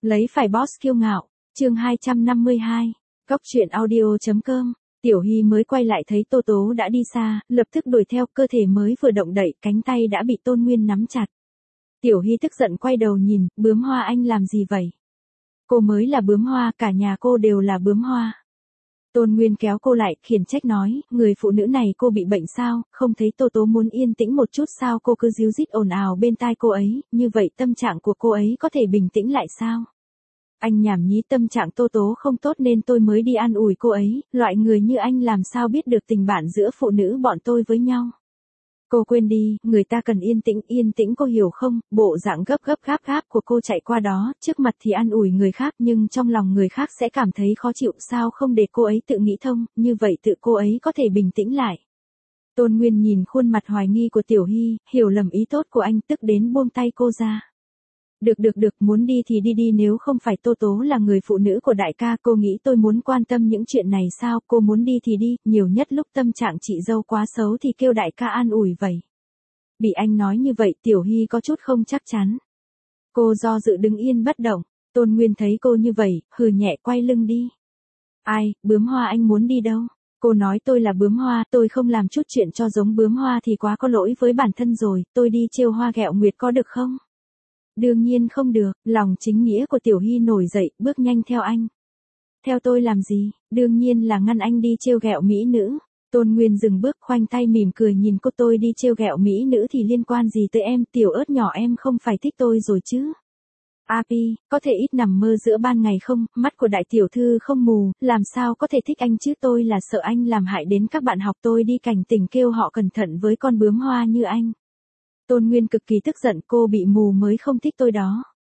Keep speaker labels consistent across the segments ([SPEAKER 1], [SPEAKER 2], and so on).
[SPEAKER 1] Lấy phải boss kiêu ngạo, chương 252, Cóc truyện audio.com. Tiểu Hy mới quay lại thấy Tô Tố đã đi xa, lập tức đuổi theo, cơ thể mới vừa động đậy, cánh tay đã bị Tôn Nguyên nắm chặt. Tiểu Hy tức giận quay đầu nhìn, bướm hoa anh làm gì vậy? Cô mới là bướm hoa, cả nhà cô đều là bướm hoa. Tôn Nguyên kéo cô lại, khiển trách nói, người phụ nữ này cô bị bệnh sao, không thấy Tô Tố muốn yên tĩnh một chút sao, cô cứ ríu rít ồn ào bên tai cô ấy, như vậy tâm trạng của cô ấy có thể bình tĩnh lại sao? Anh nhảm nhí, tâm trạng Tô Tố không tốt nên tôi mới đi an ủi cô ấy, loại người như anh làm sao biết được tình bạn giữa phụ nữ bọn tôi với nhau. Cô quên đi, người ta cần yên tĩnh cô hiểu không, bộ dạng gấp gáp của cô chạy qua đó, trước mặt thì an ủi người khác nhưng trong lòng người khác sẽ cảm thấy khó chịu, sao không để cô ấy tự nghĩ thông, như vậy tự cô ấy có thể bình tĩnh lại. Tôn Nguyên nhìn khuôn mặt hoài nghi của Tiểu Hy, hiểu lầm ý tốt của anh, tức đến buông tay cô ra. Được, muốn đi thì đi, nếu không phải Tô Tố là người phụ nữ của đại ca, cô nghĩ tôi muốn quan tâm những chuyện này sao, cô muốn đi thì đi, nhiều nhất lúc tâm trạng chị dâu quá xấu thì kêu đại ca an ủi vậy. Bị anh nói như vậy, Tiểu Hy có chút không chắc chắn. Cô do dự đứng yên bất động, Tôn Nguyên thấy cô như vậy, hừ nhẹ quay lưng đi. Ai, bướm hoa anh muốn đi đâu? Cô nói tôi là bướm hoa, tôi không làm chút chuyện cho giống bướm hoa thì quá có lỗi với bản thân rồi, tôi đi trêu hoa ghẹo nguyệt có được không? Đương nhiên không được, lòng chính nghĩa của Tiểu Hy nổi dậy, bước nhanh theo anh. Theo tôi làm gì, đương nhiên là ngăn anh đi trêu ghẹo mỹ nữ. Tôn Nguyên dừng bước, khoanh tay mỉm cười nhìn cô, tôi đi trêu ghẹo mỹ nữ thì liên quan gì tới em, tiểu ớt nhỏ em không phải thích tôi rồi chứ. Api, có thể ít nằm mơ giữa ban ngày không, mắt của đại tiểu thư không mù, làm sao có thể thích anh chứ, tôi là sợ anh làm hại đến các bạn học, tôi đi cảnh tỉnh kêu họ cẩn thận với con bướm hoa như anh. Tôn Nguyên cực kỳ tức giận, cô bị mù mới không thích tôi đó.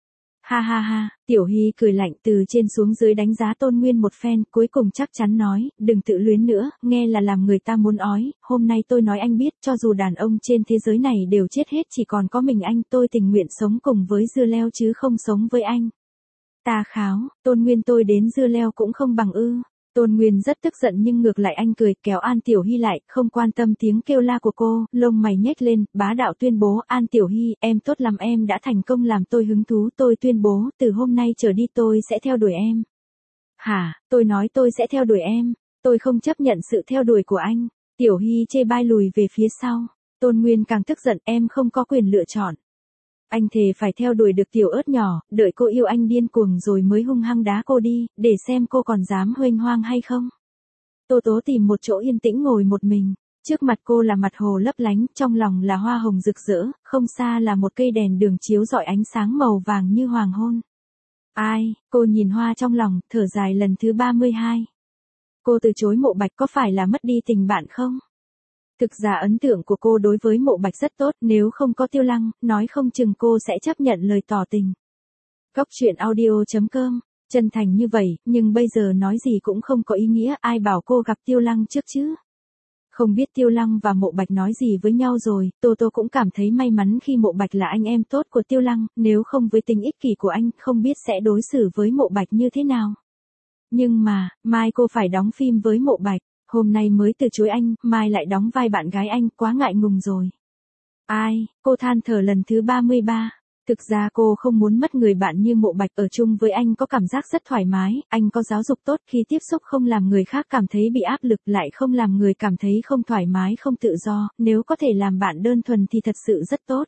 [SPEAKER 1] Ha, Tiểu Hy cười lạnh từ trên xuống dưới đánh giá Tôn Nguyên một phen, cuối cùng chắc chắn nói, đừng tự luyến nữa, nghe là làm người ta muốn ói, hôm nay tôi nói anh biết, cho dù đàn ông trên thế giới này đều chết hết chỉ còn có mình anh, tôi tình nguyện sống cùng với dưa leo chứ không sống với anh. Ta kháo, Tôn Nguyên tôi đến dưa leo cũng không bằng ư. Tôn Nguyên rất tức giận nhưng ngược lại anh cười, kéo An Tiểu Hy lại, không quan tâm tiếng kêu la của cô, lông mày nhếch lên, bá đạo tuyên bố, An Tiểu Hy, em tốt lắm, em đã thành công làm tôi hứng thú, tôi tuyên bố, từ hôm nay trở đi tôi sẽ theo đuổi em. Hả, tôi nói tôi sẽ theo đuổi em, tôi không chấp nhận sự theo đuổi của anh. Tiểu Hy chê bai lùi về phía sau, Tôn Nguyên càng tức giận, em không có quyền lựa chọn. Anh thề phải theo đuổi được tiểu ớt nhỏ, đợi cô yêu anh điên cuồng rồi mới hung hăng đá cô đi, để xem cô còn dám huênh hoang hay không. Tô Tố tìm một chỗ yên tĩnh ngồi một mình, trước mặt cô là mặt hồ lấp lánh, trong lòng là hoa hồng rực rỡ, không xa là một cây đèn đường chiếu rọi ánh sáng màu vàng như hoàng hôn. Ai, cô nhìn hoa trong lòng, thở dài lần thứ 32. Cô từ chối Mộ Bạch có phải là mất đi tình bạn không? Thực ra ấn tượng của cô đối với Mộ Bạch rất tốt, nếu không có Tiêu Lăng, nói không chừng cô sẽ chấp nhận lời tỏ tình. Cóc truyện audio.com, chân thành như vậy, nhưng bây giờ nói gì cũng không có ý nghĩa, ai bảo cô gặp Tiêu Lăng trước chứ. Không biết Tiêu Lăng và Mộ Bạch nói gì với nhau rồi, Tô cũng cảm thấy may mắn khi Mộ Bạch là anh em tốt của Tiêu Lăng, nếu không với tính ích kỷ của anh, không biết sẽ đối xử với Mộ Bạch như thế nào. Nhưng mà, mai cô phải đóng phim với Mộ Bạch. Hôm nay mới từ chối anh, mai lại đóng vai bạn gái anh, quá ngại ngùng rồi. Ai, cô than thở lần thứ 33. Thực ra cô không muốn mất người bạn như Mộ Bạch, ở chung với anh có cảm giác rất thoải mái, anh có giáo dục tốt, khi tiếp xúc không làm người khác cảm thấy bị áp lực, lại không làm người cảm thấy không thoải mái không tự do, nếu có thể làm bạn đơn thuần thì thật sự rất tốt.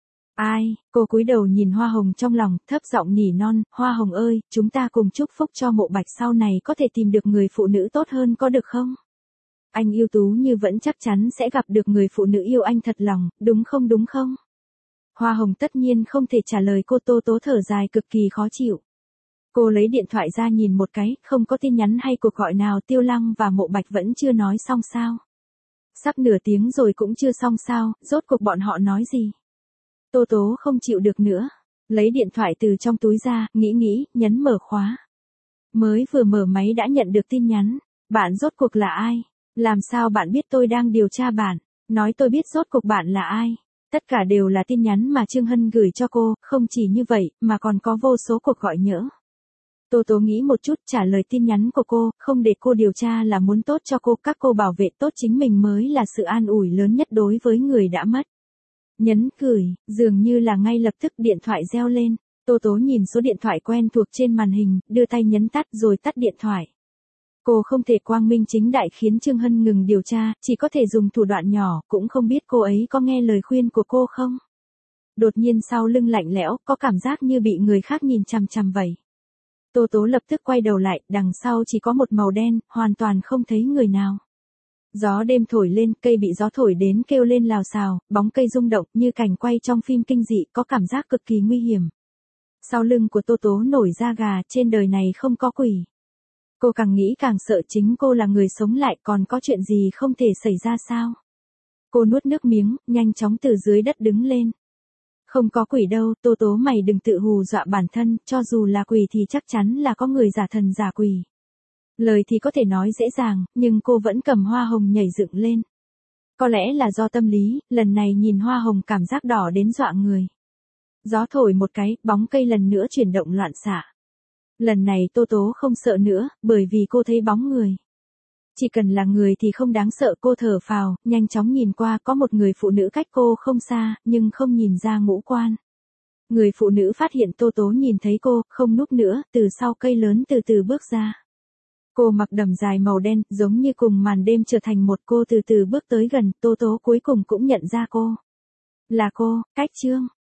[SPEAKER 1] Ai, cô cúi đầu nhìn hoa hồng trong lòng, thấp giọng nỉ non, hoa hồng ơi, chúng ta cùng chúc phúc cho Mộ Bạch sau này có thể tìm được người phụ nữ tốt hơn có được không? Anh yêu tú như vẫn chắc chắn sẽ gặp được người phụ nữ yêu anh thật lòng, đúng không? Hoa hồng tất nhiên không thể trả lời cô. Tô Tố thở dài cực kỳ khó chịu. Cô lấy điện thoại ra nhìn một cái, không có tin nhắn hay cuộc gọi nào, Tiêu Lăng và Mộ Bạch vẫn chưa nói xong sao? Sắp nửa tiếng rồi cũng chưa xong sao, rốt cuộc bọn họ nói gì? Tô Tố không chịu được nữa, lấy điện thoại từ trong túi ra, nghĩ, nhấn mở khóa. Mới vừa mở máy đã nhận được tin nhắn, bạn rốt cuộc là ai? Làm sao bạn biết tôi đang điều tra bạn? Nói tôi biết rốt cuộc bạn là ai? Tất cả đều là tin nhắn mà Trương Hân gửi cho cô, không chỉ như vậy, mà còn có vô số cuộc gọi nhỡ. Tô Tố nghĩ một chút, trả lời tin nhắn của cô, không để cô điều tra là muốn tốt cho cô, các cô bảo vệ tốt chính mình mới là sự an ủi lớn nhất đối với người đã mất. Nhấn gửi, dường như là ngay lập tức điện thoại reo lên. Tô Tố nhìn số điện thoại quen thuộc trên màn hình, đưa tay nhấn tắt rồi tắt điện thoại. Cô không thể quang minh chính đại khiến Trương Hân ngừng điều tra, chỉ có thể dùng thủ đoạn nhỏ, cũng không biết cô ấy có nghe lời khuyên của cô không. Đột nhiên sau lưng lạnh lẽo, có cảm giác như bị người khác nhìn chằm chằm vậy. Tô Tố lập tức quay đầu lại, đằng sau chỉ có một màu đen, hoàn toàn không thấy người nào. Gió đêm thổi lên, cây bị gió thổi đến kêu lên lào xào, bóng cây rung động như cảnh quay trong phim kinh dị, có cảm giác cực kỳ nguy hiểm. Sau lưng của Tô Tố nổi da gà, trên đời này không có quỷ. Cô càng nghĩ càng sợ, chính cô là người sống lại, còn có chuyện gì không thể xảy ra sao? Cô nuốt nước miếng, nhanh chóng từ dưới đất đứng lên. Không có quỷ đâu, Tô Tố mày đừng tự hù dọa bản thân, cho dù là quỷ thì chắc chắn là có người giả thần giả quỷ. Lời thì có thể nói dễ dàng, nhưng cô vẫn cầm hoa hồng nhảy dựng lên. Có lẽ là do tâm lý, lần này nhìn hoa hồng cảm giác đỏ đến dọa người. Gió thổi một cái, bóng cây lần nữa chuyển động loạn xạ. Lần này Tô Tố không sợ nữa, bởi vì cô thấy bóng người. Chỉ cần là người thì không đáng sợ, cô thở phào, nhanh chóng nhìn qua, có một người phụ nữ cách cô không xa, nhưng không nhìn ra ngũ quan. Người phụ nữ phát hiện Tô Tố nhìn thấy cô, không núp nữa, từ sau cây lớn từ từ bước ra. Cô mặc đầm dài màu đen, giống như cùng màn đêm trở thành một, cô từ từ bước tới gần, Tô Tố cuối cùng cũng nhận ra cô. Là cô, Cách Trương.